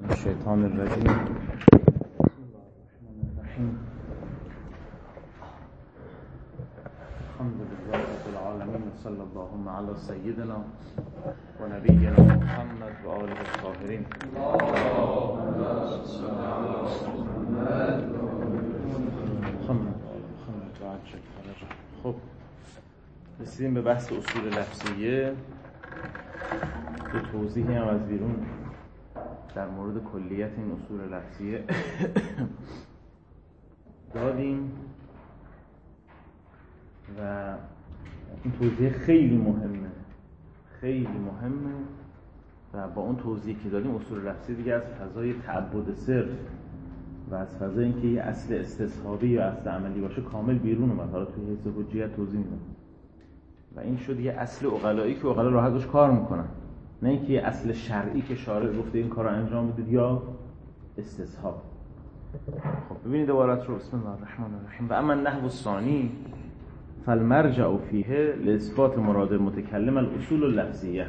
الشیطان الرجیم. بسم الله الرحمن الرحیم. الحمد لله رب العالمین و صلی اللهم علی سیدنا و نبینا محمد و آله الطاهرین. خب رسیدیم به بحث اصول لفظیه. یه توضیحی هم از بیرون در مورد کلیت این اصول لفظیه دادیم و این توضیح خیلی مهمه و با اون توضیحی که دادیم اصول لفظی دیگه از فضای تعبد صرف و از فضای اینکه یه اصل استصحابی یا اصل عملی باشه کامل بیرون اومد. حالا توی حیث حجیت توضیح میدم و این شد یه اصل عقلایی که عقلا راحت باش کار میکنن، نه اینکه یه اصل شرعی که شارع گفته این کار رو انجام بدید یا استصحاب. خب ببینید عبارت رو. بسم الله الرحمن الرحیم. و اما النحو الثانی فالمرجع فیه لاثبات مراد المتکلم الاصول اللفظیه.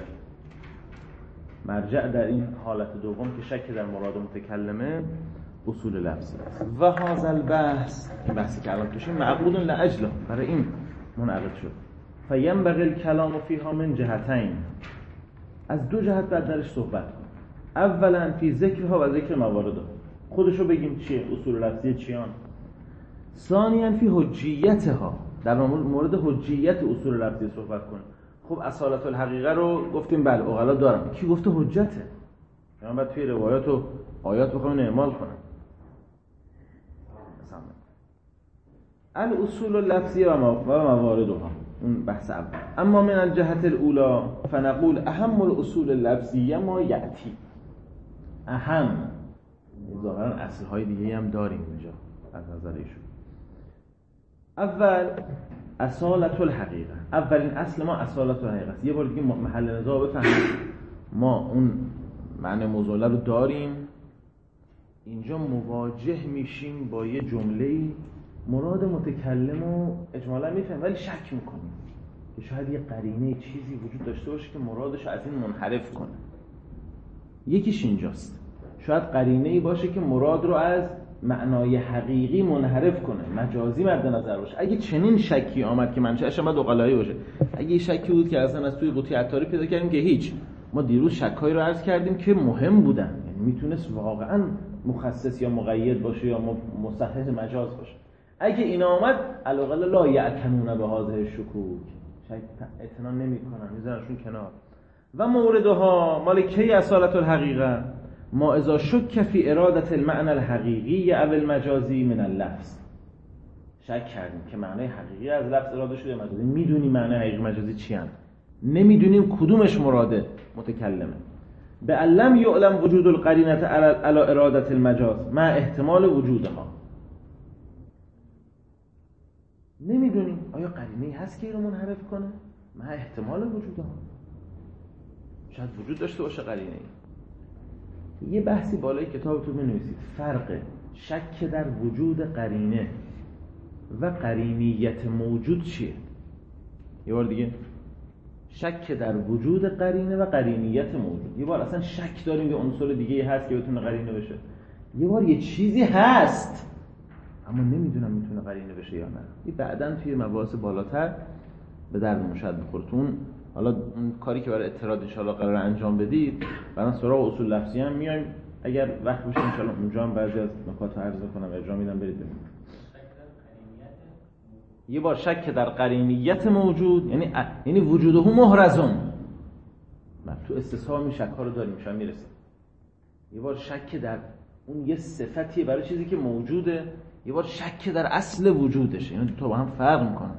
مرجع در این حالت دوم که شک در مراد متکلمه اصول لفظی است. و هذا البحث، این بحثی که الان توشیم، معقود لاجله، برای این منعقد شد. فینبغی الکلام فیها من جهتین، از دو جهت بعد درش صحبت کنیم. اولا فی ذکرها و ذکر مواردها، خودشو بگیم چیه اصول لفظی چیان. ثانیا فی حجیتها، در مورد حجیت اصول لفظی صحبت کنیم. خب اصالت الحقیقه رو گفتیم بله عقلا دارن، کی گفته حجته؟ من باید توی روایات و آیات بخوام اعمال کنم. مثلا الاصول اللفظی و مواردها، اون بحث اول. اما من الجهت الاولى فنقول اهم الاصول اللفظیه ما یأتی. اهم ظاهرا اصلهای دیگه هم داریم اینجا از نظر ایشون. اول اصالت الحقیقه، اولین اصل ما اصالت الحقیقه است. یه بار دیگه محل نزاع بفهمید، ما اون معنی موضوع رو داریم، اینجا مواجه میشیم با یه جمله‌ای مراد متکلم رو اجمالا میفهمیم ولی شک میکنیم که شاید یه قرینه چیزی وجود داشته باشه که مرادش از این منحرف کنه. یکیش اینجاست، شاید قرینه‌ای باشه که مراد رو از معنای حقیقی منحرف کنه، مجازی مد نظر باشه. اگه چنین شکی آمد که منشأش باید عقلایی باشه، اگه یه شکی بود که اصلا از توی قوطی عطاری پیدا کردیم که هیچ، ما دیروز شکایی رو عرض کردیم که مهم بودن، یعنی میتونست واقعا مخصص یا مقید باشه یا مصحح مجاز باشه. اگه این آمد علاقل لا یعتنون به هذه شکوک، شاید اعتنا نمی‌کنن، میذارنشون کنار. و موردها مال کی اصالت الحقیقه؟ ما اذا شک فی ارادت المعنى الحقیقی او المجازی من اللفظ. شک کردیم که معنای حقیقی از لفظ اراده شده مجازی، میدونیم معنای حقیقی مجازی چی هست، نمیدونیم کدومش مراده متکلمه. به علم یعلم وجود القرینه علی ارادت المجاز مع احتمال وجودها. نمیدونیم آیا قرینه‌ای هست که این رو منحرف کنه مع احتمال وجودها. شاید وجود داشته باشه قرینه‌ای. یه بحثی بالای کتابتون بنویسید، فرق شک در وجود قرینه و قرینیت موجود چیه؟ یه بار دیگه، شک در وجود قرینه و قرینیت موجود. یه بار اصلا شک داریم یه عنصر دیگه هست که بتونه قرینه بشه، یه بار یه چیزی هست اما نمیدونم میتونه قرینه بشه یا نه. این بعداً توی مباحث بالاتر به درد شاید بخوره. تو اون حالا اون کاری که برای اعتراض ان شاءالله قرار انجام بدید، بعداً سراغ اصول لفظی هم میایم. اگر وقت بشه ان شاءالله اونجا هم بعضی از نکات رو عرض کنم، ارجاع میدم، برید ببینید. یه بار شک در قرینیت موجود، یعنی وجوده محرزون. ما تو استصحاب می شک ها رو داریم، شاید میرسه. یه بار شک در اون یه صفتی برای چیزی که موجوده، یه بار شک در اصل وجودش. اینا دو تا با هم فرق میکنن.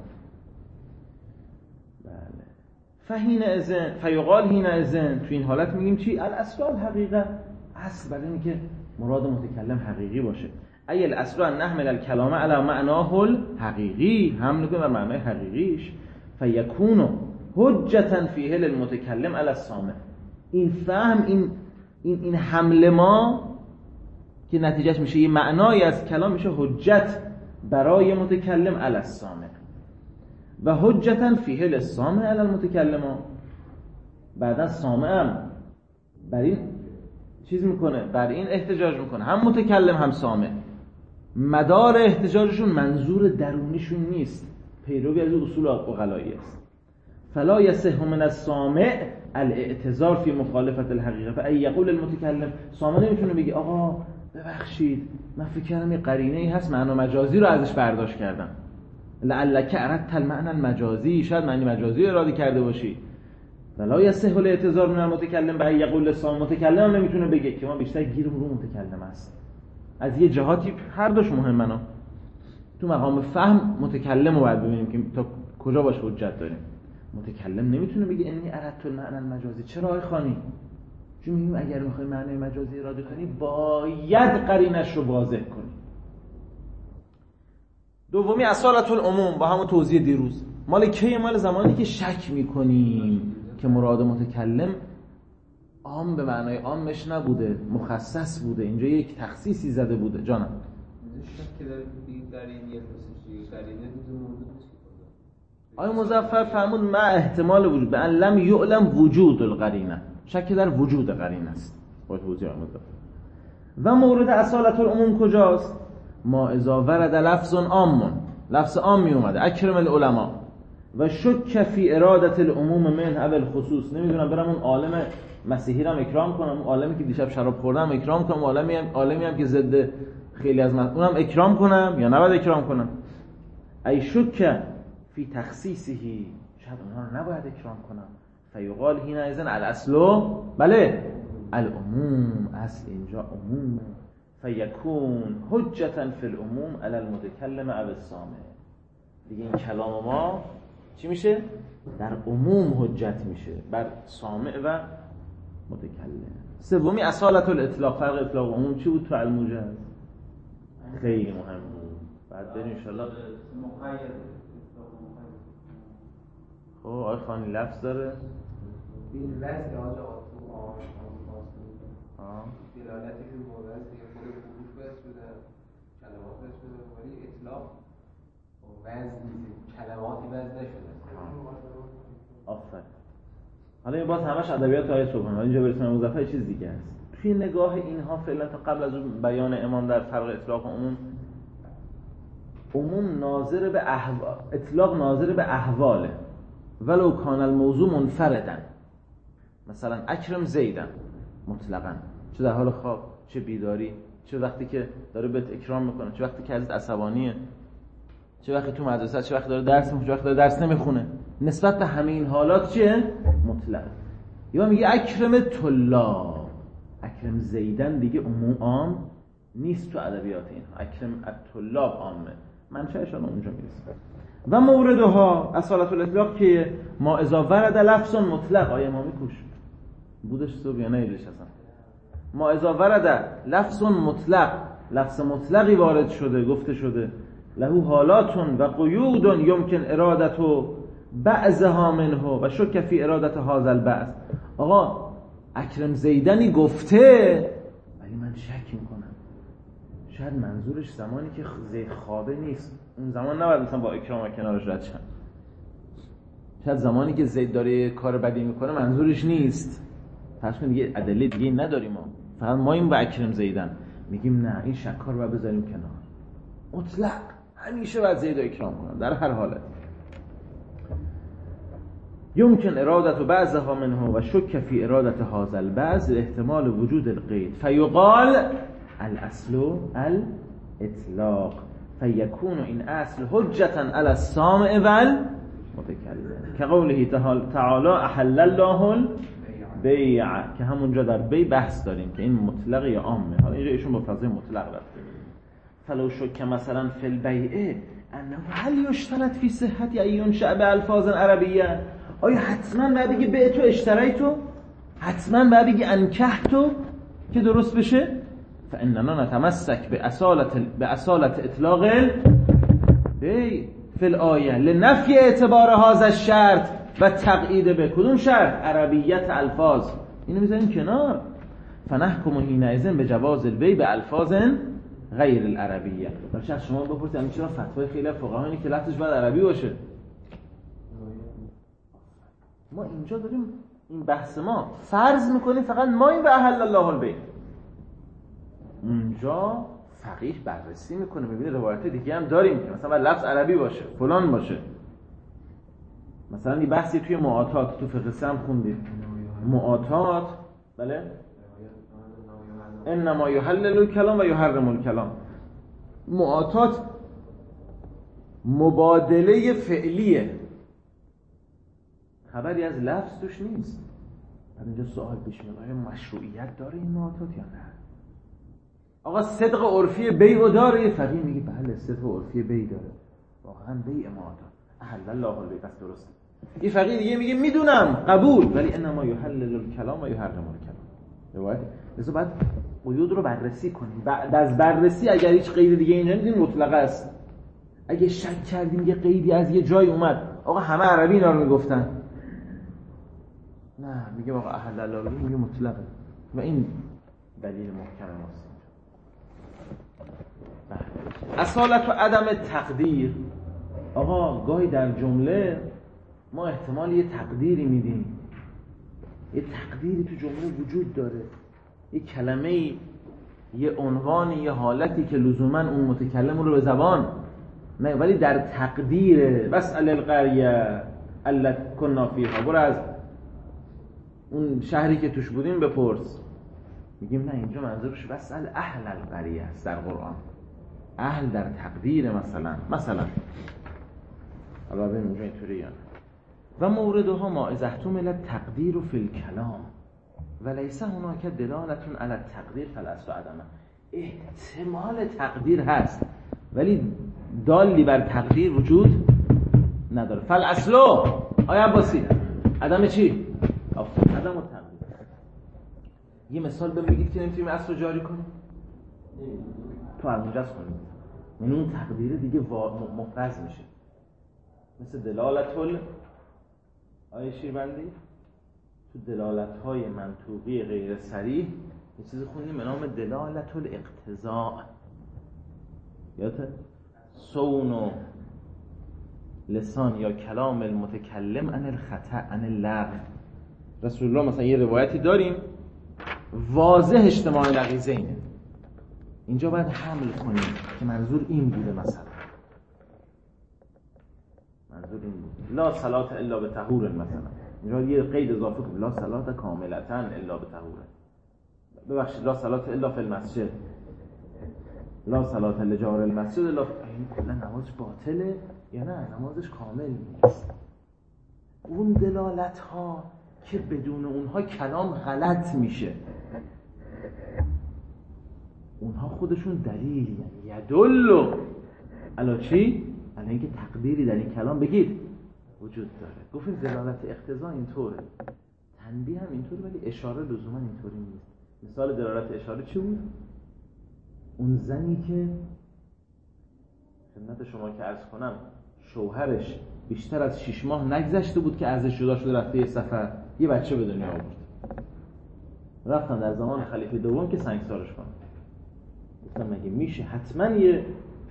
بله. فیقال هین ازن، تو این حالت میگیم چی؟ الاصل الحقیقه، اصل برای اینه که مراد متکلم حقیقی باشه. ای الاصل ان نحمل الکلام علی معناه الحقیقی، حمل کنیم بر معنای حقیقیش. فیکون حجتا فیه للمتکلم علی السامع. این فهم، این حمل ما که نتیجهش میشه یه معنایی از کلام، میشه حجت برای متکلم علی السامع. و حجتا فیه للسامع علی المتکلم. بعدا سامع هم بر این چیز میکنه، بر این احتجاج میکنه، هم متکلم هم سامع. مدار احتجاجشون منظور درونیشون نیست، پیروی از اصول عقلایی است. فلا یصح من السامع الاعتذار فی مخالفت الحقیقه. فای یقول المتکلم، سامع نمیتونه بگی آقا ببخشید من فکر کردم یه قرینه ای هست معنا مجازی رو ازش برداشت کردم، لعلک اردت المعنى المجازی، شاید معنی مجازی اراده کرده باشی. ولا یصح الاعتذار من المتکلم بأن یقول للسامع، متکلم هم نمیتونه بگه که ما بیشتر گیرمون رو متکلم است. از یه جهاتی هر دوش مهمه. تو مقام فهم متکلم رو باید ببینیم که تا کجا باش حجت داریم. متکلم نمیتونه بگه انی اردت المعنى المجازی. چرا آقای خانی؟ چون میگیم اگر میخوای معنی مجازی اراده کنی باید قرینش رو واضح کنی. دومی اصالت العموم، با همون توضیح دیروز، مال کیه؟ مال زمانی که شک میکنیم که مراد متکلم عام به معنای عامش نبوده، مخصص بوده، اینجا یک تخصیصی زده بوده. جانم شک که در این یک خصوصی قرینه دیگه موجود نیست. آیا مظفر فرمود ما احتمال وجود به ان لم یعلم وجود القرینه، شک در وجود قرینه است. با توضیح مظفر. و مورد اصالت العموم کجاست؟ ما اذا ورد لفظ عام، لفظ عام می اومده، اکرم العلماء و شک فی اراده العموم من او الخصوص. نمیدونم برم اون عالم مسیحی رو اکرام کنم، اون عالمی که دیشب شراب خوردم اکرام کنم، عالمی هم که ضد خیلی از من اونم اکرام کنم یا نباید اکرام کنم؟ ای شک فی تخصیصه، شاید اونها رو نباید اکرام کنم. فیقال هینا اذن الاصل بله العموم، اصل اینجا عموم. فیکون حجتا فی العموم علی المتکلم او السامع. دیگه این کلام ما چی میشه؟ در عموم حجت میشه بر سامع و متکلم. سومی اصالت الاطلاق. فرق اطلاق و عموم چی بود تو الموجز؟ خیلی مهم بود. بعد بریم ان شاء الله. خب آقای خانی لفظ داره این لفظ که آجا تو دلالتی که مورد دیگه خود حروف بس شده، کلمات بس شده، ولی اطلاق وزن نیست، کلماتی وزن نشده. آفرین. حالا این باز همش ادبیات آیه سبحان. اینجا برسیم مظفر چیز دیگه است. توی نگاه اینها فعلا تا قبل از بیان امام در فرق اطلاق و عموم ناظر به احوال، اطلاق ناظر به احواله. ولو کان الموضوع منفردن، مثلا اکرم زیدن مطلقاً، چه در حال خواب، چه بیداری، چه وقتی که داره بهت اکرام میکنه، چه وقتی که ازت عصبانیه، چه وقتی تو مدرسه، چه وقتی داره درس میخونه، چه وقتی داره درس نمیخونه. نسبت به همه این حالات چیه؟ مطلق. یا میگه اکرم طلاب، اکرم زیدن دیگه عموم عام نیست تو ادبیات اینها. اکرم الطلاب عامه، منشأشون اونجا میرسه. و موردها اصالت الاطلاق که ما اذا ورد لفظ مطلق. آیه امامی کوش بودش تو یا نه؟ ما اذا ورد لفظ مطلق، لفظ مطلقی وارد شده، گفته شده، له حالات و قیود یمکن ارادت بعضها منه و شک فی ارادت هذا البعض. آقا اکرم زیدنی گفته ولی من شک میکنم شاید منظورش زمانی که زید خوابه نیست، اون زمان نباید مثلا با اکرام کنارش رد شن. شاید زمانی که زید داره کار بدی میکنه منظورش نیست. پس کن دیگه ادله دیگه نداریم ما، فقط ما این با اکرم زیدن میگیم نه این شکار رو بذاریم کنار. مطلق همیشه باید زید رو اکرام کنن در هر حالت. یمکن ارادت بعضها منه و شک فی ارادت هذا البعض احتمال وجود القید فیقال الاصل الاطلاق فیکون این اصل حجتا علی السامع والمتکلم كقوله تعالی احل الله البیع، که همونجا در بیع بحث داریم که این مطلق یا عامه. حالا اینجا ایشون با فضای مطلق رفته. فلو شک مثلا فی البیع انه هل یشترط فی صحت ینشأ بالفاظ عربیه، آیا حتما باید بگی بعتو اشتریتو، حتما باید بگی انکحتو که درست بشه؟ فاننا نتمسک به اصالت اطلاق البیع فی الآیه لنفی اعتبار هذا الشرط و تقیید به کدوم شرط؟ عربیت الفاظ. اینو میذاریم کنار. فنحکم حینئذ به جواز البیع به الفاظ غیر العربیه. ولی از شما بپرسید همین چرا فتوای خیلی فقها اینه که لفظش باید عربی باشه؟ ما اینجا داریم این بحث ما فرض میکنیم فقط ما این به احل الله البیع، اونجا فقیه بررسی میکنه، میبینه روایت دیگه هم داریم که مثلا لفظ عربی باشه، فلان باشه. مثلا یه بحثی توی معاطات تو فقه هم خوندید، معاطات، بله، انما یحلل الکلام و یحرم الکلام. معاطات مبادله فعلیه، خبری از لفظ توش نیست. بعد اینجا سوال پیش میاد آیا مشروعیت داره این معاطات یا نه؟ آقا صدق عرفی بیع داره؟ یه فقیه میگه بله صدق عرفی بیع داره، واقعا بیع معاطات احل الله البیع، پس درسته. یه فقیه دیگه میگه میدونم قبول، ولی انما یحلل الکلام و یحرم الکلام. روایت لذا باید قیود رو بررسی کنیم. بعد از بررسی اگر هیچ قید دیگه اینجا نیست مطلقه است. اگه شک کردیم یه قیدی از یه جای اومد، آقا همه عربی اینا رو میگفتن، نه میگه آقا احل الله البیع، میگه مطلقه و این دلیل محکم ماست. اصالت و عدم تقدیر. آقا گاهی در جمله ما احتمال یه تقدیری میدیم، یه تقدیری تو جمله وجود داره، یه کلمه‌ای، یه عنوانی، یه حالتی که لزوما اون متکلم رو به زبان نه، ولی در تقدیر واسأل القریه التي كنا فیها، برو از اون شهری که توش بودیم بپرس. میگیم نه اینجا منظورش واسأل اهل القریه است در قرآن. اهل در تقدیر مثلا حالا ببین اونجا اینطوری یا نه. و موردها ما اذا احتمل التقدیر فی الکلام وليس هناك دلالة على التقدیر فالاصل عدمه. احتمال تقدیر هست ولی دالی بر تقدیر وجود نداره. فالاصل آیا عباسی عدم چی؟ عدم التقدیر. یه مثال بگید که نمیتونیم اصل رو جاری کنیم، تو از اونجاست کنیم، یعنی اون تقدیر دیگه مفرز میشه. مثل دلالت آیه شیربندی، تو دلالت‌های منطوقی غیر صریح یه چیزی خوندیم به نام دلالت الاقتضاء. یادته؟ صون لسان یا کلام المتکلم عن الخطأ عن اللغو. رسول الله مثلا یه روایتی داریم واضح اجتماع نقیضه اینه، اینجا باید حمل کنیم که منظور این بوده، مثلا منظور این بود لا صلات الا بطهور، مثلا اینجا یه قید اضافه کنیم لا صلات کاملتا الا بطهور، ببخشید لا صلات الا فی المسجد، لا صلات لجار المسجد الا این کلا نمازش باطله یا نه نمازش کامل نیست. اون دلالت ها که بدون اونها کلام غلط میشه، اونها خودشون دلیل یعنی یدل علی چی؟ علی اینکه تقدیری در این کلام بگید وجود داره. گفتیم دلالت اقتضا اینطوره، تنبیه هم اینطوره، ولی اشاره لزوما اینطوری نیست. مثال دلالت اشاره چی بود؟ اون زنی که خدمت شما که عرض کنم شوهرش بیشتر از 6 ماه نگذشته بود که ازش جدا شده رفته یه سفر، یه بچه به دنیا آورد، رفتن در زمان خلیفه دوم که سنگسارش کنن. گفتم مگه میشه؟ حتما یه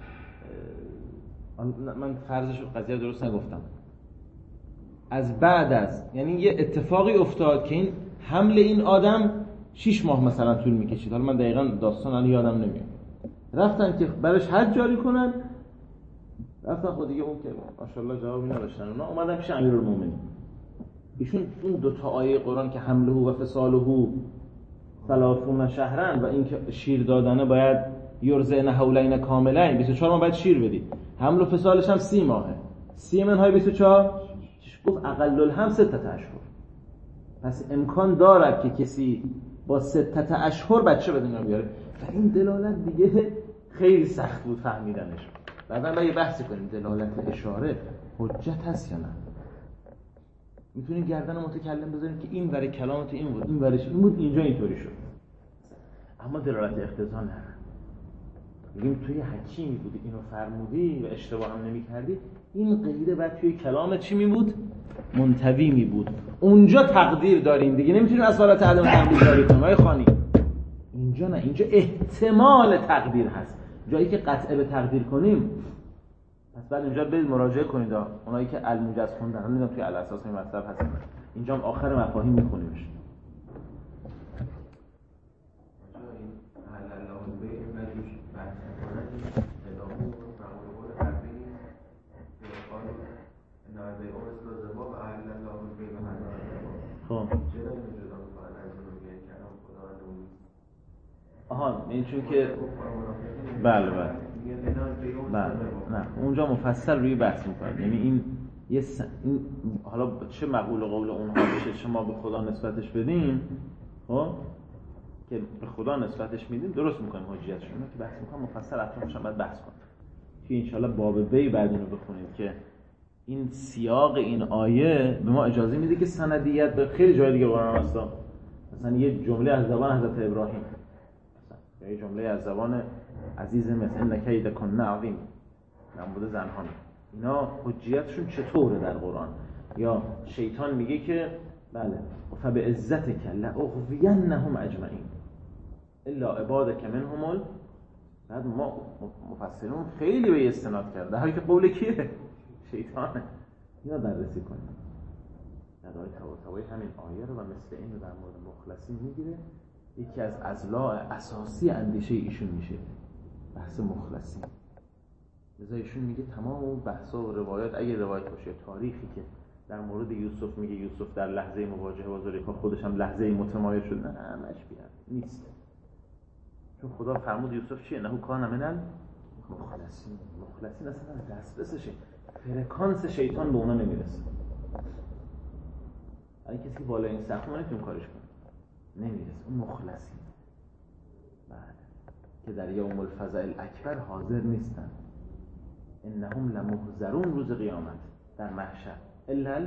من فرضش قضیه درست نگفتم، از بعد از یعنی یه اتفاقی افتاد که این حمل این آدم 6 ماه مثلا طول میکشید، حالا من دقیقاً داستان الان یادم نمیاد. رفتن که براش حج جاری کنن، رفتن خود دیگه اون که ماشاءالله جوابی نداشتن، اونا اومدن پیش امیرالمومنین. ایشون اون 2 آیه قرآن که حمله و فصاله 30 شهرن و این که شیر دادنه باید یرزعن حولین کاملین، 24 ماه باید شیر بدی، حمل و فصالش هم 30 ماهه، 30 منهای 24 گفت اقل الحمل 6 اشهر. پس امکان دارد که کسی با 6 اشهر بچه به دنیا بیاره. و این دلالت دیگه خیلی سخت بود فهمیدنش. بعداً باید بحث کنیم دلالت اشاره حجت هست یا نه. میتونیم گردن متکلم بذاریم که این برای کلامت این بود، این برایش این بود، اینجا اینطوری شد. اما دلالت اقتضا نه. میگیم توی حکیمی بودی اینو فرمودی و اشتباه هم نمی‌کردی، این قیده بعد توی کلامت چی می‌بود؟ منتوی می‌بود. اونجا تقدیر داریم دیگه، نمی‌تونیم اصالت عدم تقدیر داری کنیم. آقای خانی اینجا نه، اینجا احتمال تقدیر هست. جایی که قطعه به تقدیر کنیم، پس بعد اینجا برید مراجعه کنید. اونایی که الموجز خوندن نمیدونم توی الاساس این مطلب هست، اینجا هم آخر مفاهیم می‌خونیمش. این چون که بله نه اونجا مفصل روی بحث میکنه. یعنی این حالا چه مقول و قول اونها بشه چه ما به خدا نسبتش بدیم، خب که به خدا نسبتش میدیم درست میکنیم حجیتشون که بحث میکنم مفصل اطرافش هم باید بحث کنیم که انشالله باب بی بعد اینو بخونیم که این سیاق این آیه به ما اجازه میده که سندیت به خیلی جای دیگه قرآن هست. مثلا یه جمله از زبان حضرت ابراهیم یا یه جمله از زبان عزیز مثل ان کیدکن عظیم نمود زنهان، اینا حجیتشون چطوره در قرآن؟ یا شیطان میگه که بله فبعزتک لاغوینهم اجمعین الا عبادک منهم. بعد ما مفسرون خیلی به استناد کرده در حالی که قول کیه؟ شیطانه. اینا بررسی کنیم. در آیه تواتوی همین آیه رو و مثل این رو در مورد مخلصین میگیره. یکی از اضلاع اساسی اندیشه ایشون میشه بحث مخلصین. لذا ایشون میگه تمام اون بحثا و روایات، اگه روایت باشه تاریخی که در مورد یوسف میگه یوسف در لحظه مواجهه با زلیخا خودش هم لحظه متمایل شد، نه همش نیست. چون خدا فرمود یوسف چیه؟ نهو کان من المخلصین. مخلصین اصلا دسترسشه، فرکانس شیطان به اونا نمیرسه. اگه کسی که بالا این سقف نمیتونه کارش کنه، نمیرسه. اون مخلصین که در یوم الفزع الاکبر حاضر نیستن. انهم لمحضرون روز قیامت در محشر الا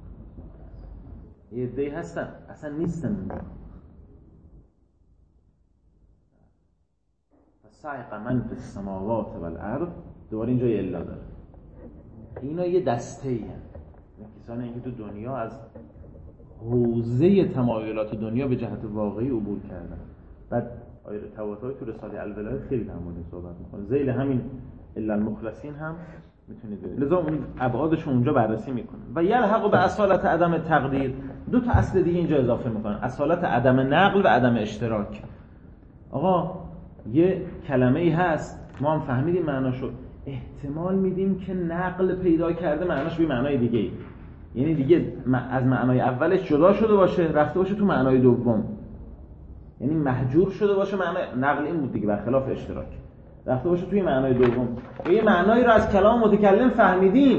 یه عده‌ای هستن اصلا نیستن اونجا. فصعق من فی السماوات والارض، دوباره اینجا یه الا داره. اینا یه دسته‌ای هستن، کسانی که تو دنیا از حوزه تمایلات دنیا به جهت واقعی عبور کردن. بعد آیه تواتوی تو رساله الولایت خیلی در مورد صحبت می‌کنه. ذیل همین الا المخلصین هم میتونید ببینید. لذا اون ابعادش اونجا بررسی میکنه. و یلحق به اصالت عدم تقدیر، دو تا اصل دیگه اینجا اضافه میکنن، اصالت عدم نقل و عدم اشتراک. آقا یه کلمه ای هست ما هم فهمیدیم معناشو، احتمال میدیم که نقل پیدا کرده معناش به معنای دیگه ای، یعنی دیگه از معنای اولش جدا شده باشه رفته باشه تو معنای دوم، یعنی محجور شده باشه. معنای نقل این بود دیگه برخلاف اشتراک، رفته باشه توی معنای دوم. یه معنایی رو از کلام متکلم فهمیدیم،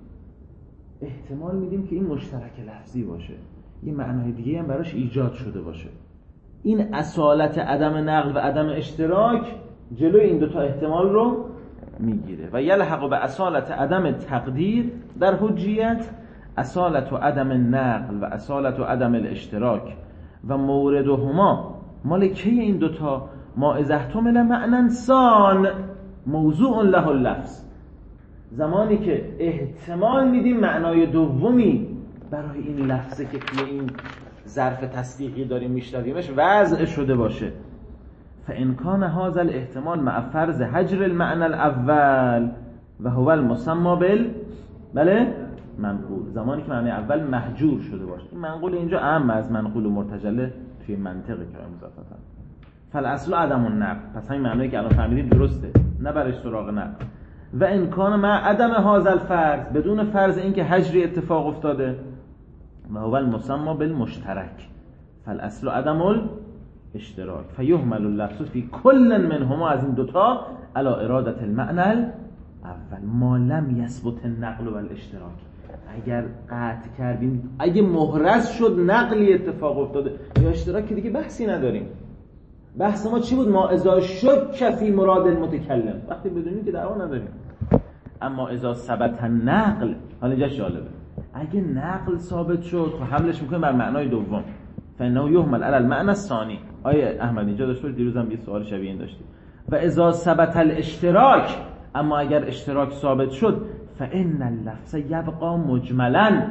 احتمال میدیم که این مشترک لفظی باشه، یه معنای دیگه هم براش ایجاد شده باشه. این اصالت عدم نقل و عدم اشتراک جلوی این دوتا احتمال رو میگیره. و یلحق به اصالت عدم تقدیر در حجیت، اصالت و عدم نقل و اصالت و عدم الاشتراک و موردهما مالکی این دوتا ما اذا احتمل معنی سان موضوع له اللفظ، زمانی که احتمال میدیم معنای دومی برای این لفظه که توی این ظرف تصدیقی داریم میشنویمش وضع شده باشه. فان کان هذا الاحتمال مع فرض حجر المعنى الاول و هو المسمى بله منقول، زمانی که معنی اول محجور شده باشه. این منقول اینجا اهم از منقول و مرتجله توی منطق کلام مضافتا. فالاصل عدم النقل، پس همین معنایی که الان فهمیدیم درسته، نه برای سراغ نقل. و ان کان مع عدم هذا الفرض، بدون فرض اینکه حجری اتفاق افتاده، و هو المسمى بالمشترک، فالاصل عدم الاشتراک فیهمل اللفظ فی کل منهما، از این دوتا علی اراده المعنى اول ما لم یثبت النقل و الاشتراک. اگر قطع کردیم، اگه محرز شد نقلی اتفاق افتاده یا اشتراکی، دیگه بحثی نداریم. بحث ما چی بود؟ ما اذا شک فی مراد المتکلم، وقتی بدونیم که دعوا نداریم. اما اذا ثبت النقل، حالا اینجا جالبه، اگه نقل ثابت شد خب حملش میکنیم بر معنای دوم، فانه یحمل علی المعنى الثانی. آیه احمد اینجا داشت، دیروزم یه سوال شبیه این داشتی. و اذا ثبت الاشتراک، اما اگر اشتراک ثابت شد، فان اللفظ یبقى مجملا،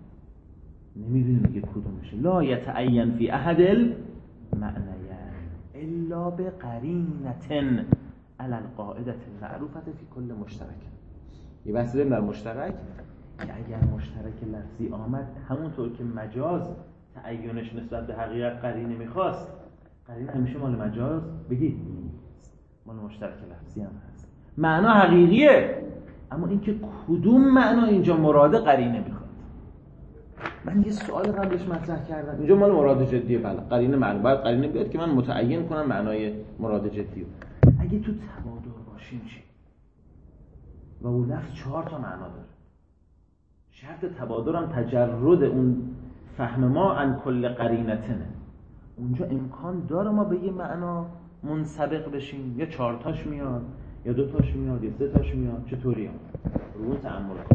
نمیدونیم دیگه کدومشه، لا یتعین فی احد المعنیین الا بقرینه علی القاعده المعروفه فی کل مشترک. یه بحث داریم در مشترک که اگر مشترک لفظی آمد، همونطور که مجاز تعینش نسبت به حقیقت قرینه میخواست، قرینه همیشه مال مجاز بگید مال مشترک لفظی هم هست، معنا حقیقیه، اما اینکه کدوم معنا اینجا مراده قرینه میخواد. من یه سوال قبلش مطرح کردم، اینجا مال مراد جدیه. بله قرینه معلوم، باید قرینه بیاد که من متعین کنم معنای مراد جدی. اگه تو تبادر باشیم چی؟ و اون لفظ 4 تا معنا داره. شرط تبادر هم تجرد اون فهم ما عن کل قرینتنه. اونجا امکان داره ما به یه معنا منسبق بشیم، یا 4 تاش میاد یا 2 تاش میاد یا 3 تاش میاد. چطوریه؟ رو تأمل کن.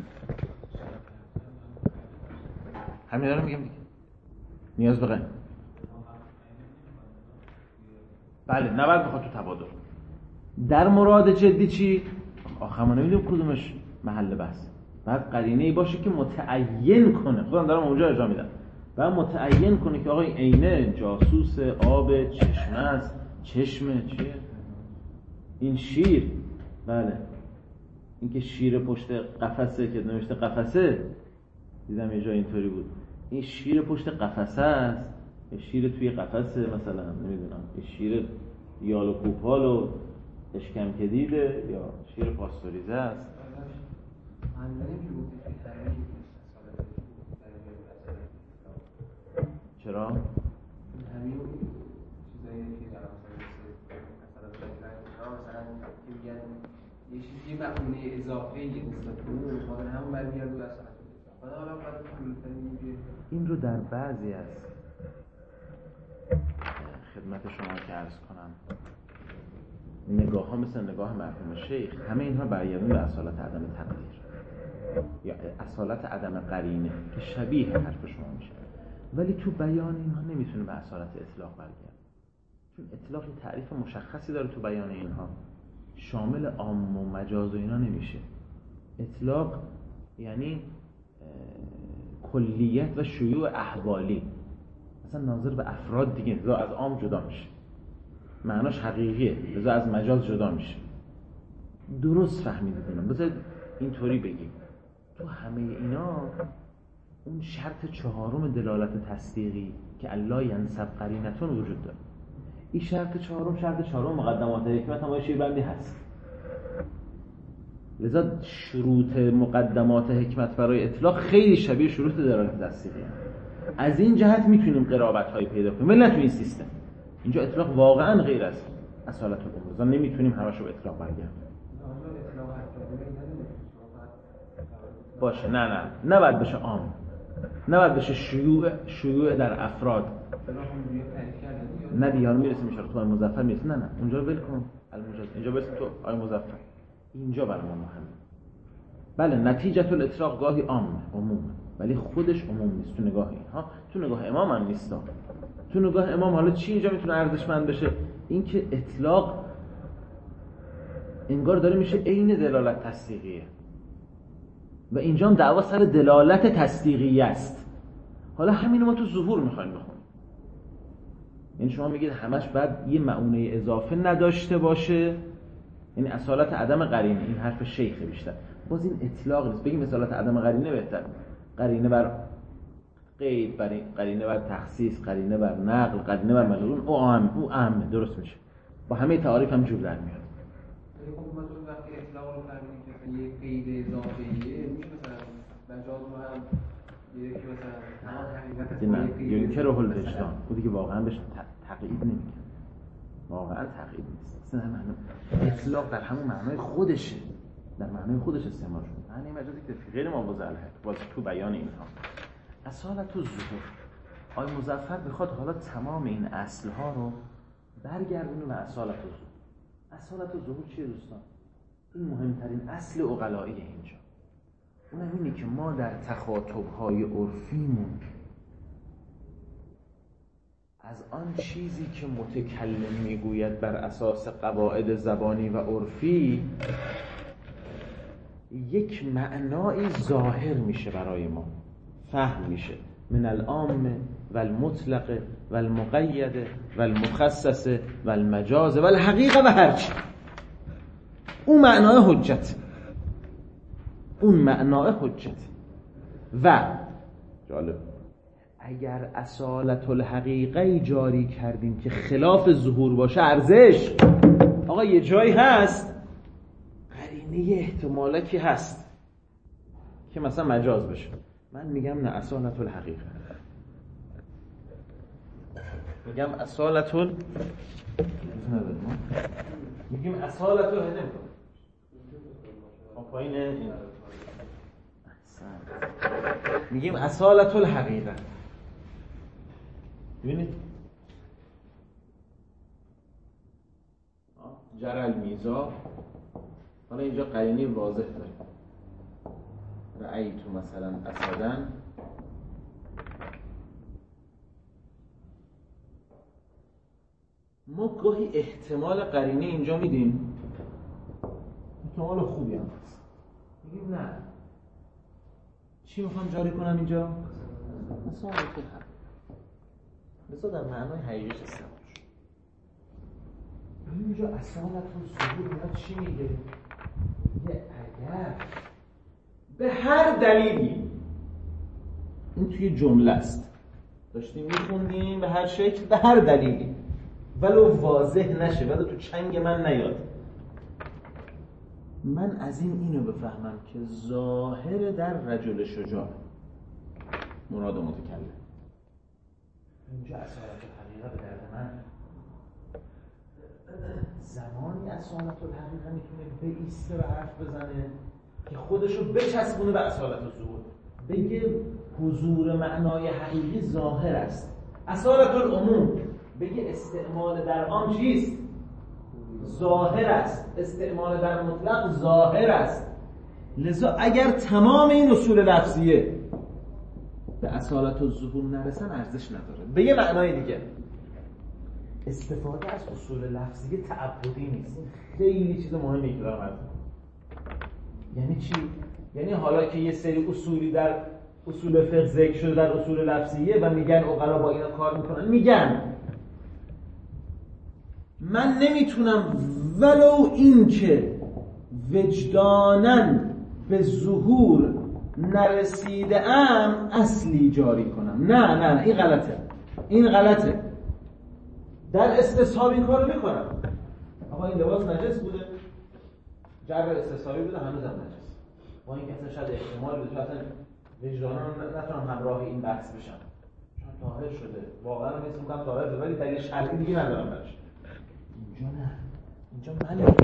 همین دارم میگم دیگه. نیاز به قرینه. بله نباید بخواد تو تبادر. در مراد جدی چی؟ آخه ما نمیدونیم کدومش محل بحث. بعد قرینه‌ای باشه که متعین کنه. خودم دارم اونجا ارجاع میدم. بعد متعین کنه که آقا این عینه جاسوس آب چشمه است. چشمه چیه؟ این شیر. بله این که شیر پشت قفسه که نوشته قفسه، دیدم یه جا اینطوری بود. این شیر پشت قفسه است، شیر توی قفسه مثلا، نمیدونم این شیر یال و کوپال و اشکم کدیده یا شیر پاستوریزه است. چرا؟ همین چیزایی که در مثلا که میگن یه چیزی مقوله اضافه‌ای نسبت به اون خاطر همون برمیگرده به اصالت اطلاق. حالا بعد میگه این رو در بعضی از خدمت شما که عرض کنم نگاه ها مثل نگاه مرحوم شیخ، همه اینها برگردون به اصالت عدم تقدیر یا اصالت عدم قرینه که شبیه حرف شما میشه، ولی تو بیان اینها نمیتونه به اصالت اطلاق برگرده، چون اطلاق تعریف مشخصی داره تو بیان اینها، شامل عام و مجاز و اینا نمیشه. اطلاق یعنی کلیت و شیوع احوالی، مثلا ناظر به افراد دیگه، لذا از عام جدا میشه، معناش حقیقیه، لذا از مجاز جدا میشه. درست فهمیدید اینا؟ بذارید اینطوری بگیم تو همه اینا اون شرط 4 دلالت تصدیقی که الله ینسب قرینتون وجود داره. این شرط 4 مقدمات حکمت هم باید شیربندی هست، لذا شروط مقدمات حکمت برای اطلاق خیلی شبیه شروط دلالت تصدیقی هم. از این جهت میتونیم قرابت هایی پیدا کنیم، ولی نه تو این سیستم. اینجا اطلاق واقعا غیر از اصالت الامور، لذا نمیتونیم همش رو به اطلاق برگردیم. باشه نه نباید بشه عام، نباید بشه شیوع در افراد. نه دیگه میرسیم میشه تو مظفر میرسیم. نه اونجا رو ول کن، المجاز اینجا برسیم تو آی مظفر. اینجا برای ما مهمه. بله نتیجه الاطلاق گاهی عام عمومه، ولی خودش عموم نیست تو نگاه اینها، تو نگاه امام هم نیست. تو نگاه امام حالا چی اینجا میتونه ارزشمند بشه؟ این که اطلاق انگار داره میشه عین دلالت تصدیقیه و اینجا هم دعوا سر دلالت تصدیقیه است. حالا همین ما تو ظهور میخوایم بخونیم، یعنی شما میگید همش بعد یه معونه اضافه نداشته باشه، یعنی اصالت عدم قرینه. این حرف شیخه بیشتر، باز این اطلاق نیست. بگیم اصالت عدم قرینه بهتر، قرینه بر قید، قرینه بر تخصیص، قرینه بر نقل، قرینه بر مجاز، او اهم درست میشه، با همه تعاریف هم جور در میاد. خب مثلا وقتی اطلاق رو فهمیدیم که یه قید اضافه‌ایه، میشه مثلا مجاز رو هم یکی مثلا نه ینکر الوجدان، اون دیگه واقعا بهش تقیید نمیگه، واقعا تقیید نیست. اصلا اطلاق در همون معنای خودشه، در معنای خودش استعمال شده، معنی مجازی که غیر موضوع الحق باز تو بیان اینها. اصالت الظهور، آی مظفر بخواد حالا تمام این اصلها رو برگردونه به اصالت الظهور. اصالت الظهور چیه دوستان؟ این مهمترین اصل عقلایی اینجا، اونم اینه که ما در تخاطب‌های عرفیمون از آن چیزی که متکلم میگوید بر اساس قواعد زبانی و عرفی یک معنایی ظاهر میشه برای ما، فهم میشه، من العام و المطلق و المقید و المخصص و المجاز و الحقیقه و هرچی. اون معنای حجت، اون معنای حجت. و جالب، اگر اصالت الحقیقه جاری کردیم که خلاف ظهور باشه ارزش، آقا یه جایی هست قرینه احتمالکی هست که مثلا مجاز بشه، من میگم نه اصالت الحقیقه، میگم اصالت میگیم اصالت الحقیقه پایین این میگیم اصالت الحقیقه. ببینید جرل میزا، حالا اینجا قرینه واضح داریم، رأیتو مثلا اسدن، ما گاهی احتمال قرینه اینجا میدیم، احتمال خوبی هم هست، میگیم نه چی میخوام جاری کنم اینجا؟ مثلا مثلا در معنای حقیقیش استعمال شد. اینجا اصالت و ظهور اینا چی میگه؟ اگر به هر دلیلی، این توی جمله است داشتیم میخوندیم، به هر شکل به هر دلیلی ولو واضح نشه ولو تو چنگ من نیاد، من از اینو بفهمم که ظاهر در رجل شجاع مراد متکلم، اینجا اصالت الحقیقه به درد من زمانی اصالت الحقیقه میتونه بایسته و حرف بزنه که خودشو بچسبونه به اصالت الظهور، بگه حضور معنای حقیقی ظاهر است. اصالت العموم بگه استعمال در عام چیست؟ ظاهر است. استعمال در مطلق ظاهر است. لذا اگر تمام این اصول لفظیه به اصالت الظهور نرسن ارزش نداره. به یه معنای دیگه استفاده از اصول لفظیه تعبدی نیست. خیلی چیز مهمی که دارم. یعنی چی؟ یعنی حالا که یه سری اصولی در اصول فقه ذکر شده در اصول لفظیه و میگن عقلا با اینا کار میکنن، میگن من نمیتونم ولو این که وجداناً به ظهور نرسیده ام اصلی جاری کنم. نه این غلطه، این غلطه. در استصحاب این کارو میکنم. آقا این لباس نجس بوده، جر استصحابی بوده، هنوزم نجس. با این که اصلا شاید احتمال بوده اصلا وجداناً نتونم همراه این بحث بشم، چون طاهر شده، واقعا مثل میگم طاهر شده، ولی دلیل شرعی دیگه ندارم براش. اینجا نه، اینجا من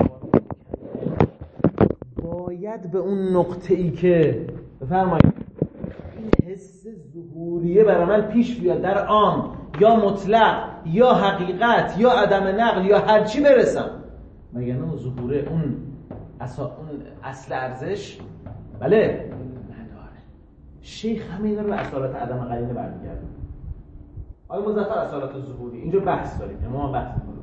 باید به اون نقطه‌ای که بفرمایید این حس ظهوریه برای من پیش بیاد در عام یا مطلق یا حقیقت یا عدم نقل یا هر چی برسم، مگر نه ظهوره اون اصل ارزش بله نداره. شیخ همه اینا رو به اصالت عدم قرینه برمیگرده. آقای مظفر اصالت ظهوری اینجا بحث داریم، ما بحث می‌کنیم.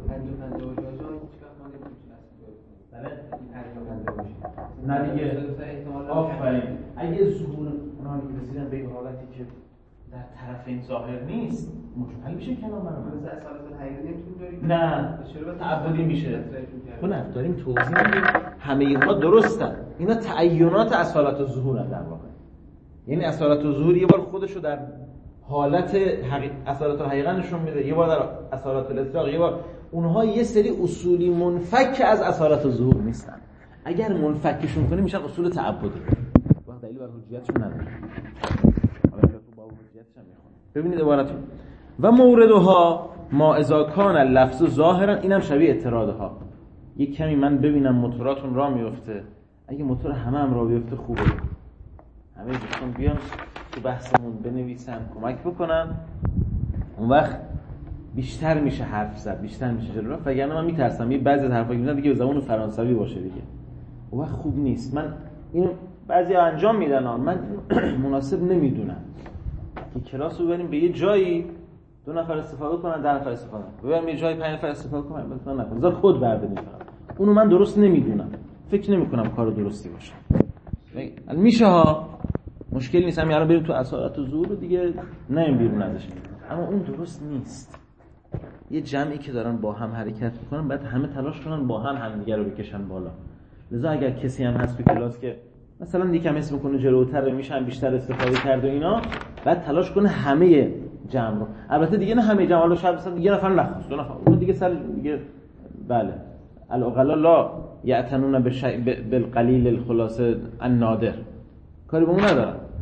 نه دیگه آفرین. اگه ظهور اونا می‌رسیدن به حالتی که در طرفین ظاهر نیست، مجمل میشه کلام برام. مثلا اصالت الحقیقه نمیتونیم داریم. نه چرا تعبدی میشه؟ خب نه داریم توضیح میدیم. همه اینها درستن. اینا تعینات اصالت الظهورن در واقع. یعنی اصالت الظهور یه بار خودشو در حالت اصالت الحقیقه نشون میده، یه بار در اصالت الاطلاق، یه بار. اونها یه سری اصولی منفک از اصالت الظهور نیستن. اگر منفکشون کنیم میشن اصول تعبدی. وقت دلیل بر حجیتشون نداره. حالا تو باب حجیتش هم میخونه. ببینید عبارتو. و موردها ما اذا کان اللفظ ظاهرا، اینم شبیه اعتراضها. یک کمی من ببینم موتوراتون راه میفته. اگه موتور هم راه بیفته خوبه. همه دوستان بیان تو بحثمون بنویسن، کمک بکنن. اون وقت بیشتر میشه حرف زد، بیشتر میشه جلو. وگرنه من میترسم یه بعضی حرفا که میزنم دیگه به زبان فرانسوی باشه دیگه. اون وقت خوب نیست. من اینو بعضیا انجام میدن، من مناسب نمیدونم که کلاس رو بریم به یه جایی 2 نفر استفاده کنن، 10 نفر استفاده کنن، ببریم یه جایی 5 نفر استفاده کنن، مثلا نکنه زاد خود برداریم فقط. اونو من درست نمیدونم، فکر نمیکنم کار درستی باشه. میشه ها، مشکل نیست. همین الان بریم تو اصالت الظهور دیگه نیم بیرون ازش، اما اون درست نیست. یه جمعی که دارن با هم حرکت میکنن باید همه تلاش کنن با هم همدیگه رو بکشن بالا. لذا اگر کسی هم هست تو کلاس که مثلا یکم اسم میکنه جلوتر میشن بیشتر استفاده کرد و اینا، بعد تلاش کنه همه جمع رو. البته دیگه نه همه جمع رو، شاید مثلا یه نفر نخواست، 2 نفر اون دیگه سر دیگه بله العقلا لا یعتنون بالقلیل الخلاصه النادر، کاری به اون ندارن.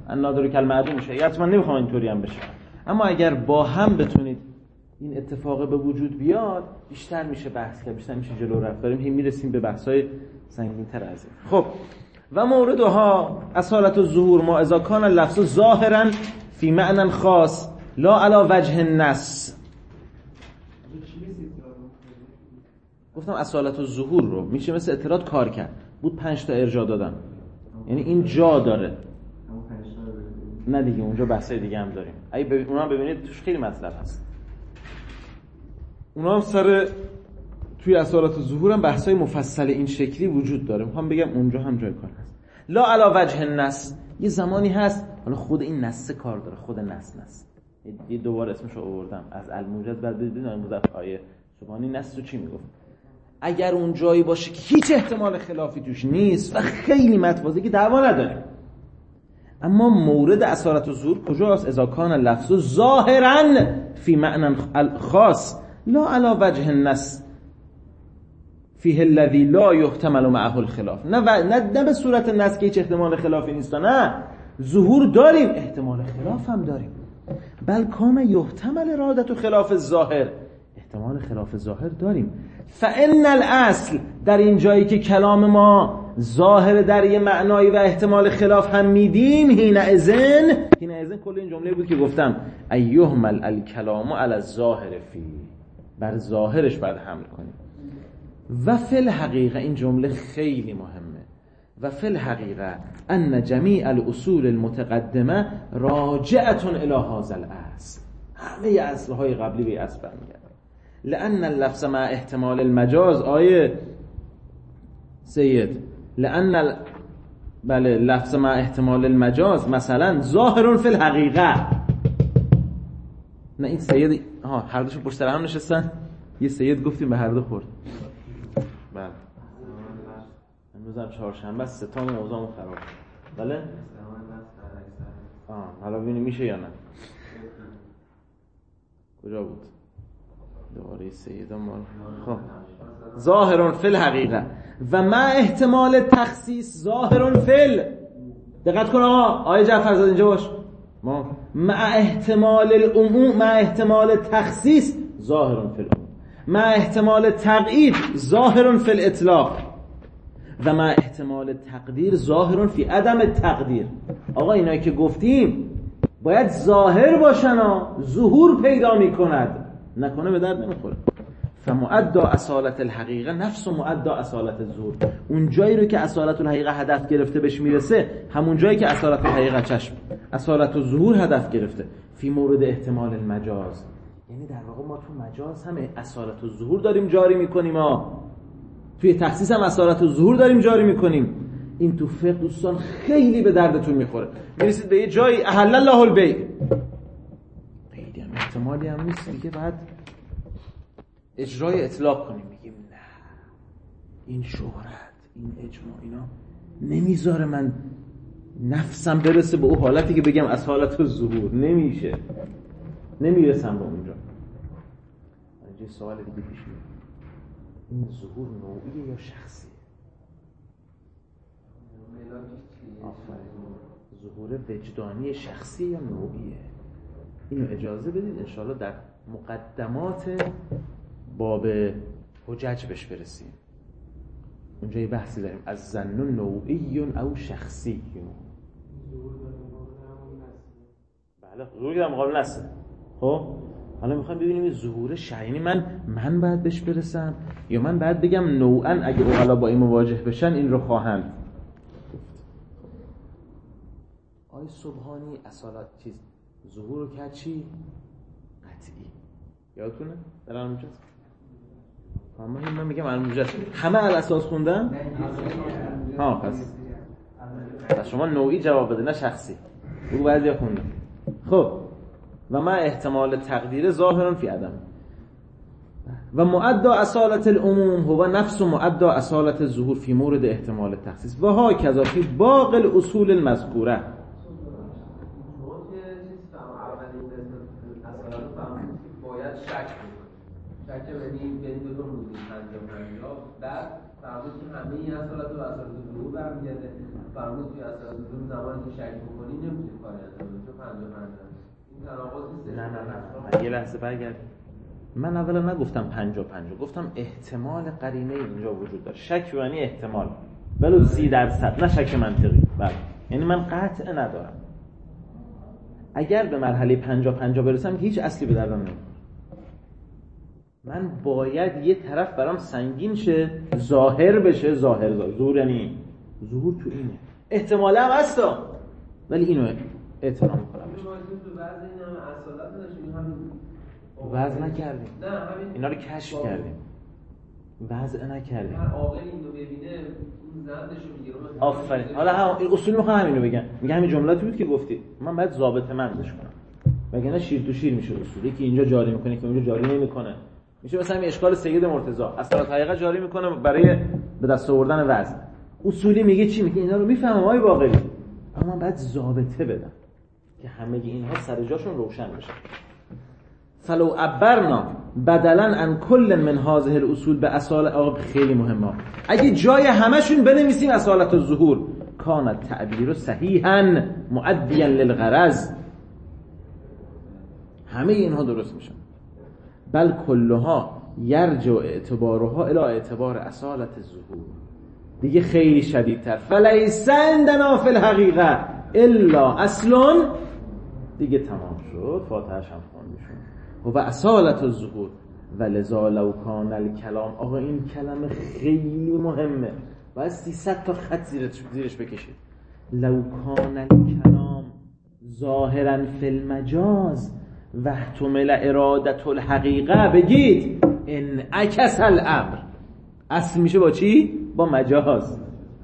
النادر کالمعدوم میشه. حتما نمیخوام اینطوری هم بشه، اما اگر با هم بتونید این اتفاق به وجود بیاد بیشتر میشه بحث کرد، بیشتر میشه جلو رفت. داریم میرسیم به بحث‌های سنگین‌تر از این. خب و موردها اصالت الظهور ما اذا کان اللفظ ظاهرا فی معنی خاص لا علی وجه النص. گفتم اصالت الظهور رو میشه مثل اعتراض کار کرد. بود 5 تا ارجاع دادم، یعنی این جا داره. نه دیگه اونجا بحثای دیگه هم داریم. اگه اونا هم ببینید توش خیلی مطلب هست. اونا هم سر توی اصالت الظهور هم بحثای مفصل این شکلی وجود داره. میخوام بگم اونجا هم جای کار هست. لا علی وجه النص، یه زمانی هست حالا خود این نص کار داره، خود نص یه دوباره اسمشو آوردم از الموجز، بعد بدونم مضاف آیه سبحانی نص رو چی میگفت. اگر اون جایی باشه که هیچ احتمال خلافی توش نیست و خیلی متوازی که دعوا نداره، اما مورد اصالت الظهور کجاست؟ اذا کان اللفظ ظاهرا فی معنی خاص لا علی وجه النص فیه الذی لا یحتمل معه الخلاف. نه به صورت نص که هیچ احتمال خلافی نیست، نه، ظهور داریم، احتمال خلاف هم داریم. بل کان یحتمل ارادت و خلاف الظاهر، احتمال خلاف ظاهر داریم. فان الاصل، در این جایی که کلام ما ظاهر در یه معنایی و احتمال خلاف هم میدیم، حینئذ کل این جمله بود که گفتم ایهمل الکلام علی الظاهر فی، بر ظاهرش بعد حمل کنیم. و فی الحقیقه، این جمله خیلی مهمه، و فی الحقیقه ان جمیع الاصول المتقدمه راجعه الی هذا الاصل، همه اصلهای قبلی به اصل برمیگردن. لان اللفظ مع احتمال المجاز، آیه سید، بله، لفظ مع احتمال المجاز مثلا ظاهر فی الحقیقه. نه این سید هر دوشون پشت سر هم نشستن، یه سید گفتیم به هر دو خورد. بله امروز هم چهارشنبه است، ستام موضوعمون خراب. بله حالا ببینیم میشه یا نه. کجا بود دوباره سیدا مال؟ خب ظاهر فی الحقیقه و مع احتمال تخصیص ظاهر فی دقت کن آقا، آیه جعفرزاده اینجا باش. ما مع احتمال العموم، مع احتمال تخصیص ظاهر فی العموم، مع احتمال تقیید ظاهر فی الاطلاق و مع احتمال تقدیر ظاهر فی عدم التقدیر. آقا اینایی که گفتیم باید ظاهر باشن، ظهور پیدا میکند، نکنه به درد نمیخوره. فمؤدى اصالت الحقیقه نفس مؤدى اصالت الظهور. اون جایی رو که اصالت الحقیقه هدف گرفته بهش میرسه، همون جایی که اصالت الحقیقه اصالت الظهور هدف گرفته. فی مورد احتمال المجاز، یعنی در واقع ما تو مجاز هم اصالت الظهور داریم جاری میکنیم، توی تخصیص هم اصالت الظهور داریم جاری میکنیم. این تو فقه دوستان خیلی به دردتون میخوره. میرسید به یه جایی احل الله البیع، خیلی هم احتمالی هم نیست دیگه، بعد اجرای اطلاق کنیم، میگیم نه این شهرت، این اجماع، اینا نمیذاره من نفسم برسه به اون حالتی که بگم اصالت الظهور. نمیشه، نمیرسم به اونجا. اینجا سوال دیگه پیش میاد، این ظهور نوعیه یا شخصیه؟ ظهور وجدانی شخصی یا نوعیه؟ اینو اجازه بدید انشاءالله در مقدمات باب حجج بهش برسیم. اونجا یه بحثی داریم از ظن نوعی او شخصی. بله ظهور در مقابل نسه. خب حالا میخوایم ببینیم این ظهور شعینی من باید بهش برسم یا من باید بگم نوعا اگه اوغلا با این مواجه بشن این رو خواهند. آی سبحانی اصالت چیز ظهور رو کرد چی؟ قطعی. یادتونه؟ در الموجز؟ من میگم الموجز همه الاساس خوندن؟ پس شما نوعی جواب بده نه شخصی. بگو بعضی خوندن. خب و ما احتمال تقدیر ظاهرا فی عدم و مؤدى اصالت العموم هو نفس مؤدى اصالت الظهور فی مورد احتمال تخصیص و ها کذا فی باقی الاصول المذکوره. شک بدیم به این دو تا موضوع 50 بعد بعد فرمود که همه این اصالت و اصالت ظهور برمیگرده. فرمود توی اصالت ظهور زمانی که شک بکنی نمیتونی کاری انجام بدی، چون 50-50 این تناقض نیست. نه یه لحظه برگرد. من اولا نگفتم 50-50، گفتم احتمال قرینه اینجا وجود داره. شک یعنی احتمال، ولو 30%، نه شک منطقی. بله، یعنی من قطع ندارم. اگر به مرحله 50-50 برسم که هیچ اصلی به دردم نمیخوره. من باید یه طرف برام سنگین شه، ظاهر بشه. ظهور یعنی ظهور تو اینه، احتمال هم هستا، ولی اینو اعتنا میکنم. وضع نکردیم، اینا رو کشف کردیم، وضع نکردیم. هر عاقل اینو ببینه اون زندشو میگیره. آفرین. حالا هم اصولی میخوام همینو بگم. میگم همین جملاتی بود که گفتی، من باید ضابط مندش کنم، وگرنه شیر تو شیر میشه اصولی که اینجا جاری میکنه که اونجا جاری نمیکنه. میشه مثلا این اشکال سید مرتضی اصالت حقیقت جاری میکنه برای به دست آوردن وزن. اصولی میگه چی؟ میگه اینا رو میفهمم آقای باقری، اما من باید ضابطه بدم که همه اینها سر جاشون روشن بشه. فلو عبرنا بدلا عن کل من هذه الاصول به اصالت، خیلی مهمه، اگه جای همشون بنویسیم اصالت الظهور کان التعبیر صحیحا مؤدیا للغرض، همه اینها درست میشن. بل کلها یرجع اعتبارها الی اعتبار اصالت الظهور. دیگه خیلی شدیدتر، فلیس عندنا فی الحقیقه الا اصل، دیگه تمام شد. فاتحه‌اش هم خوندیشون و اصالت الظهور ولذا لو کان الکلام. آقا این کلمه خیلی مهمه، باید 300 تا خط زیرش بکشید. لو کان الکلام ظاهرا فی المجاز و احتمل ارادت الحقیقه، بگید انعکس الامر. اصل میشه با چی؟ با مجاز.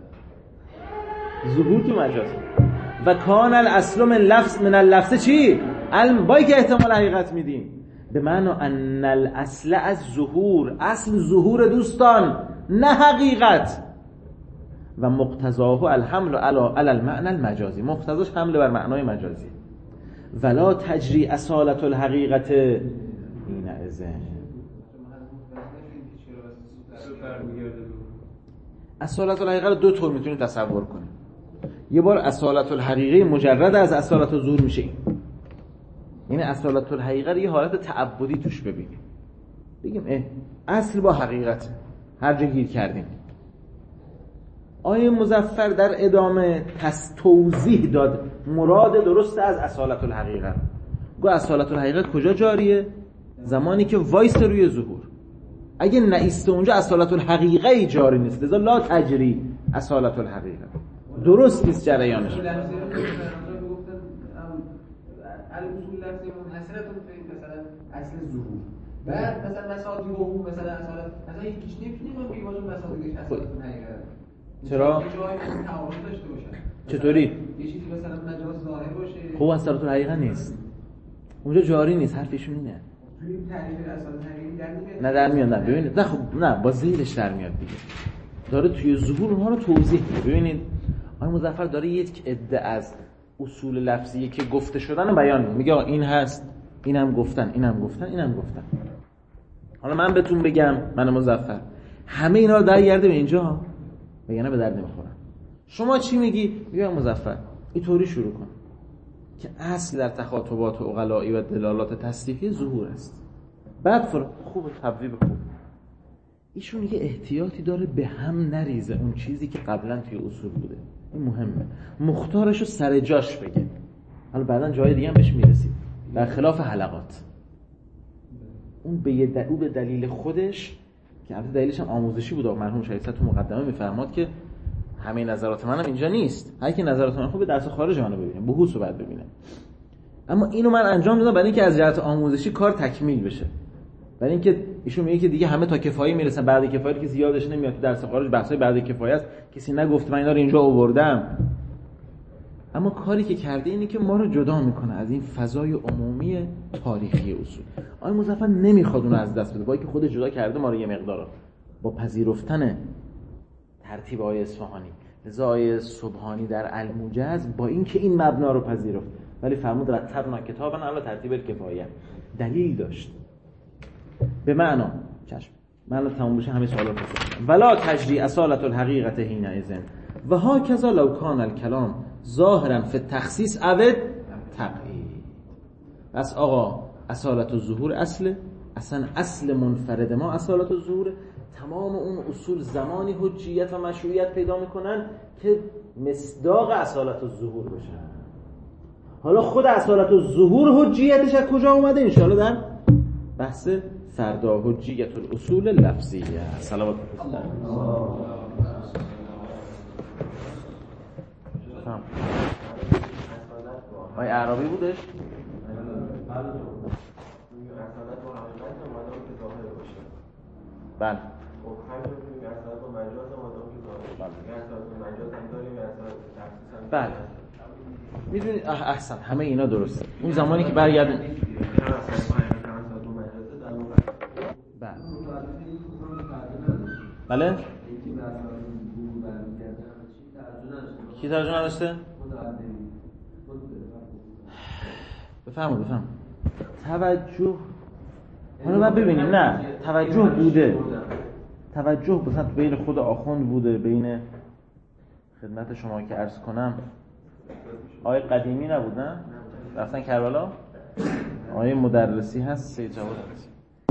ظهور تو مجاز. و کان الاصل من اللفظ چی؟ بایی که احتمال حقیقت میدیم، به معنی ان الاصل از ظهور، اصل ظهور دوستان، نه حقیقت. و مقتضاه الحمل علی المعنى المجازی، مقتضاش حمل بر معنای مجازی. ولا تجری اصالت الحقیقت این ازه. اصالت الحقیقت دو طور میتونید تصور کنید. یه بار اصالت الحقیقه مجرد از اصالت الظهور میشه، یعنی اصالت الحقیقه یه حالت تعبدی توش ببینیم، بگیم اصل با حقیقت هر جا گیر کردیم. آیه مظفر در ادامه توضیح داد مراد درست از اصالت الحقیقه. گو اصالت الحقیقه کجا جاریه؟ زمانی که وایس روی ظهور. اگه نایسته اونجا اصالت الحقیقه جاری نیست، لذا لا تجری اصالت الحقیقه، درست نیست جریانش. الاصول لفظی منحصرتون به مثلا اصل ظهور، بعد مثلا مصادیق و مثلا مثلا هیچ نمیتونیم بگیم واژه مصادیقش اصالت حقیقت. چرا؟ تعارض داشته باشه. چطوری؟ یه چیزی مثلا مجاز ظاهر باشه. خب اصالت الحقیقه نیست. اونجا جاری نیست، حرفشون اینه. توی تعریف اصالت حقیقی در میاد. نه در میاد، نه ببینید، نه خب نه با ذیلش در میاد دیگه. داره توی ظهور اونها رو توضیح میده. ببینید آقای مظفر داره یک عده از اصول لفظی که گفته شدن رو بیان میگه. این هست، اینم گفتن، اینم گفتن، اینم گفتن. حالا من بهتون بگم، من مظفر همه اینا رو درگرده به اینجا، بگنه به درد نمیخورن. شما چی میگی؟ میگه مظفر اینطوری شروع کن که اصل در تخاطبات عقلائی و دلالات تصدیقی ظهور است. بعد خوب تبویب خوب. ایشون یه احتیاطی داره به هم نریزه اون چیزی که قبلا توی اصول بوده. این مهمه. مختارشو سر جاش بگه. حالا بعدن جای دیگه هم بهش میرسید. در خلاف حلقات. اون به دلیل خودش که البته دلیلش هم آموزشی بود. مرحوم شهید تو مقدمه میفرماد که همه نظرات منم اینجا نیست. هر کی نظرات من خوبه درس خارج منو ببینه، بحوث رو بعد ببینه. اما اینو من انجام دادم برای اینکه از جهت آموزشی کار تکمیل بشه. برای اینکه ایشون میگه که دیگه همه تا کفایه میرسن، بعد کفایه که زیادش نمیاد. درس خارج بحثای بعد کفایه است، کسی نگفت من اینا رو اینجا آوردم. اما کاری که کرده اینه که ما رو جدا میکنه از این فضای عمومی تاریخی اصول. آقای مظفر نمیخواد اون رو از دست بده، با اینکه خودش جدا کرده ما رو یه مقدار با پذیرفتن ترتیب آیه اصفهانی. لذا آیه سبحانی در الموجز با اینکه این مبنا رو پذیرفت، ولی فرمود رتبنا کتابا علی ترتیب الکفایه. دلیل داشت. به معنا چشم من تمام بشه همه سوالات رو کنم. ولا تجری اصالت الحقیقت حینئذ و هاکذا لو کان الکلام ظاهرا فی التخصیص او تقیید. پس آقا اصالت الظهور اصلا اصل منفرد ما اصالت الظهور. تمام اون اصول زمانی حجیت و مشروعیت پیدا میکنن که مصداق اصالت الظهور بشن. حالا خود اصالت الظهور حجیتش از کجا اومده؟ انشاءالله در بحث فردا حجیت الاصول لفظیه. صلوات الله. آی عربی بودش؟ بله. بله. میدونید احسن همه اینا درسته. اون زمانی که برگردون بله. کی ترجمه نداشته؟ بفهمید. توجه حالا باید ببینیم. نه توجه بوده. توجه مثلا بین خود آخوند بوده، بین خدمت شما که عرض کنم آیه قدیمی نبود نه؟ رفتن کربلا آیه مدرسی هست سید جواد هست.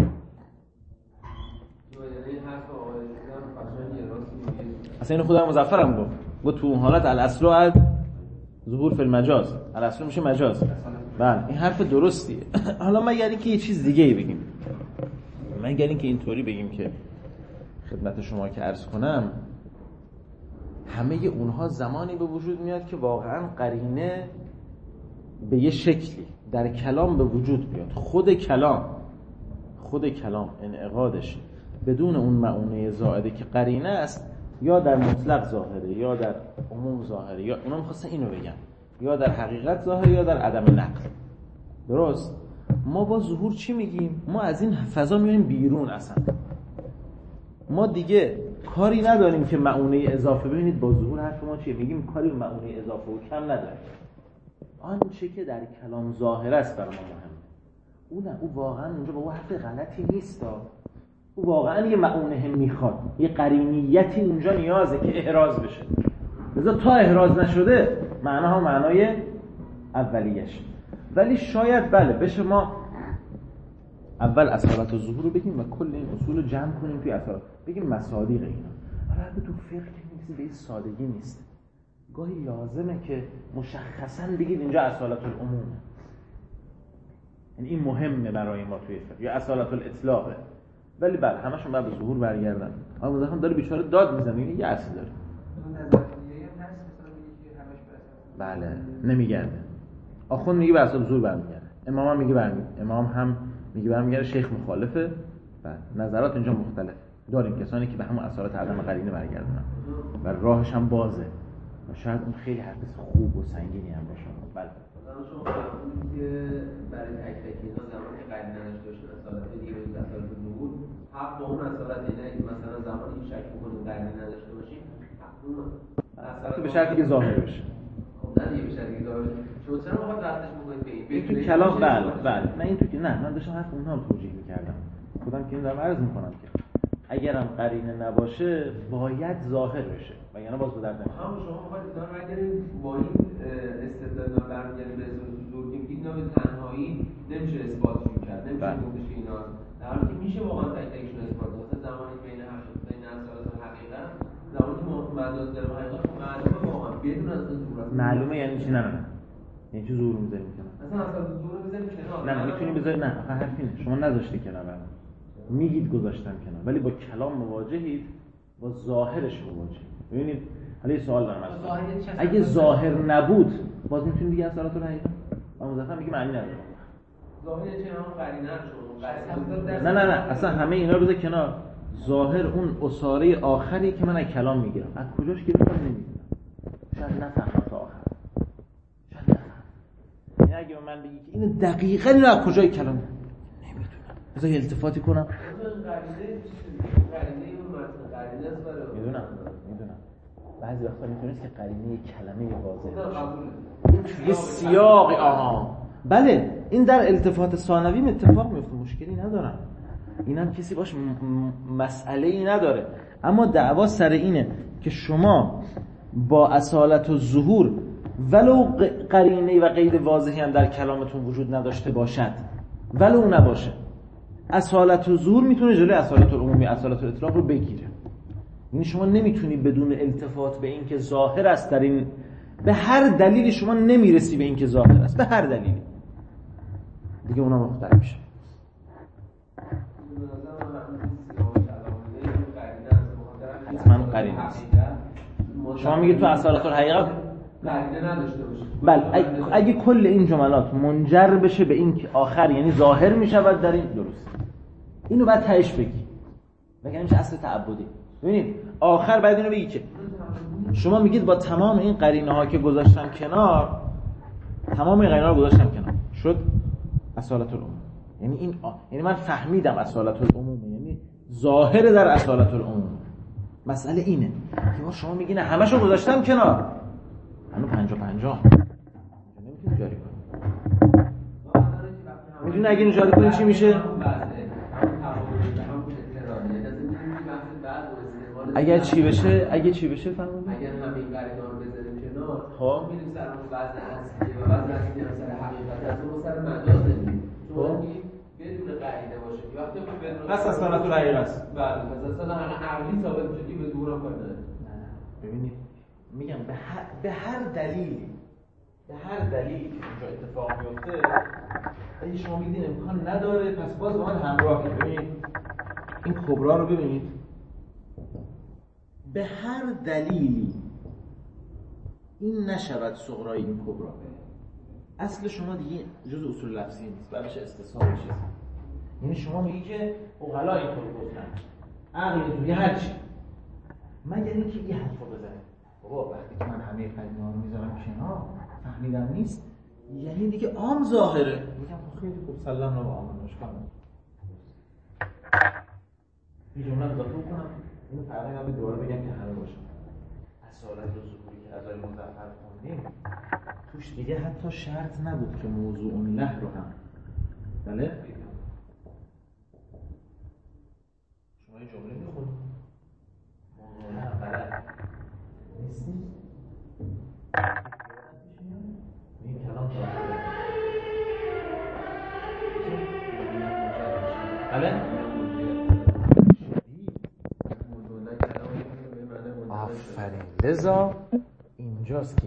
اصلا اینو خودم مظفرم گفت تو اون حالت الاصل و ظهور فی المجاز، الاصل میشه مجاز. بله این حرف درستیه. حالا مگر اینکه یه چیز دیگه ای بگیم، مگر اینکه اینطوری بگیم که خدمت شما که عرض کنم همه اونها زمانی به وجود میاد که واقعا قرینه به یه شکلی در کلام به وجود بیاد. خود کلام انعقادش بدون اون معونه زائده که قرینه است، یا در مطلق ظاهره یا در عموم ظاهره، یا اونا می‌خواستن اینو بگن، یا در حقیقت ظاهره یا در عدم نقل. درست؟ ما با ظهور چی میگیم؟ ما از این فضا میایم بیرون. اصلا ما دیگه کاری نداریم که معونه اضافه. ببینید با ظهور حرف ما چیه؟ میگیم کاری به معونه اضافه و کم نداریم. آنچه که در کلام ظاهر است برای ما مهمه. او واقعا اونجا با حرف غلطی نیست. او واقعا یه معونه میخواد، یه قرینیتی اونجا نیازه که احراز بشه. لذا تا احراز نشده معناها معنای اولیش. ولی شاید بله بشه ما اول اصالت الظهور رو بگیم و کل این اصول رو جمع کنیم توی اصالت، بگیم مصادیق اینا. حالا اگه تو فقه نیست به این سادگی نیست، گاهی لازمه که مشخصاً بگید اینجا اصالت العموم، یعنی این مهمه برای ما توی فقه، یا اصالت الاطلاقه. ولی بله همشون بعد به ظهور برگردن. اما مزخم داره بیچاره داد میزنه یه اصل داره. بله نمیگرده. آخوند میگه به اصل ظهور برمیگرده، امام هم میگه برمیگرده، امام هم میگه برمیگرده، شیخ مخالفه. بله نظرات اینجا مختلف داریم، کسانی که به همون اصالت عدم قرینه برگردونن و راهش هم بازه و شاید اون خیلی حرف خوب و سنگینی هم باشه. بله شما فرمودید که برای تک تک اینا زمانی که قرینه نداشته باشه اصالت دیگه به اصالت ظهور حق با اون اصالت اینه که مثلا زمانی که شک بکنیم قرینه نداشته باشیم اون اصالت به شرطی که ظاهر بشه. خب نه دیگه به شرطی که ظاهر بشه. شما چرا میخواد رفتش بکنید به این تو کلام؟ بله نه این تو که نه من داشتم حرف اونها رو توجیه می‌کردم. خودم که این دارم عرض می‌کنم که اگرم قرینه نباشه باید ظاهر بشه و یعنی باز به درد نمیخوره. شما میخواید دار بگیرید با این استدلال برمیگردید به ظهور که اینا به تنهایی نمیشه اثباتشون کرد، نمیشه گفتش اینا در حالی که میشه واقعا تک تکشون اثبات کرد. مثلا زمانی بین اصالت و حقیقت، زمانی که مجاز داره و حقیقت معلومه واقعا بدون از ظهور. معلومه یعنی چی؟ نه یعنی چی ظهور میذاریم کنار؟ مثلا اصلا ظهور بزنیم کنار. نه میتونی بذاری. نه آخه حرف اینه شما نذاشتی کنار، میگید گذاشتم کنار، ولی با کلام مواجهید، با ظاهرش مواجهید. ببینید حالا یه سوال دارم اگه ظاهر نبود باز میتونید بگید اصالت الحقیقه؟ اما مضافم میگه معنی نداره. ظاهر چه همون قرینه شو. نه اصلا همه اینا رو بذار کنار. ظاهر اون اساره آخری که من از کلام میگیرم، از کجاش گرفتم نمیدونم. شاید نفهمم تا آخر. شاید نفهمم. یعنی اگه من بگی که اینو دقیقاً اینو از کجای کلام نمیدونم. بذار التفاتی کنم. میدونم. بعضی وقتا میتونست که قرینه کلمه واضحه باشه. یه سیاقی بله این در التفات ثانوی اتفاق میفته، مشکلی ندارم. اینم کسی باش مسئله ای نداره، اما دعوا سر اینه که شما با اصالت و ظهور ولو قرینه و قید واضحی هم در کلامتون وجود نداشته باشد، ولو نباشه، اصالت و ظهور میتونه جلوی اصالت العمومی اصالت الاطلاق رو بگیره. یعنی شما نمیتونی بدون التفات به این که ظاهر است در این، به هر دلیلی شما نمیرسی به این که ظاهر است، به هر دلیلی دیگه اونا مختلف میشه. من قرینه است. شما میگید تو اصالت الحقیقه قرینه نداشته باشه. بله، اگه کل این جملات منجر بشه به این که آخر یعنی ظاهر میشود در این، درست، اینو بعد تهش بگی، بگم میشه اصل تعبدی. ببینید آخر بعد اینو بگی که شما میگید با تمام این قرینه ها که گذاشتم کنار، تمام این قرینه ها رو گذاشتم کنار، شد اصالت العموم. یعنی این یعنی من فهمیدم اصالت العموم یعنی ظاهر در اصالت العموم. مسئله اینه که شما میگین همشو گذاشتم کنار، هنو 50-50 نمیتونی جاری کنی. میدونی اگه اینو جاری کنی چی میشه؟ اگر چی بشه؟ اگه چی بشه فرمودید؟ اگر همین قرینه رو بذاریم کنار، خب میریم سر اون وضع اصلی و وضع اصلی هم سر حقیقت، از اون سر مجاز نمیریم. شما میگید بدون قرینه باشه که وقتی بدون پس اصالت الحقیقه است. بله، پس اصلا عقلی ثابت شدی به ظهور هم کار نداره. ببینید میگم به هر دلیلی که اینجا اتفاق میفته، اگه شما میگید امکان نداره، پس باز با من همراه کنید. ببینید این کبرا رو ببینید، به هر دلیلی این نشود صغرای این کبرا، اصل شما دیگه جز اصول لفظی نیست، بعدش استثناء میشه. یعنی شما میگی که عقلا اینطور گفتن، عقل توی هر چی، مگر اینکه یه حرفو بزنه بابا وقتی که من همه قرینه‌ها رو میذارم کنار فهمیدم نیست، یعنی دیگه عام ظاهره، میگم خیلی خوب سلام رو با عامش کنم، این جمله رو اضافه کنم، اینو فرقی نداره دوباره بگم که همه باشن. اصالت و ظهوری که ازای مظفر خوندیم توش دیگه حتی شرط نبود که موضوع له رو هم، بله؟ شما یه جمله میخونید موضوع له هم بله نیستی؟ این کلام ظاهره بله؟ آفرین. لذا اینجاست که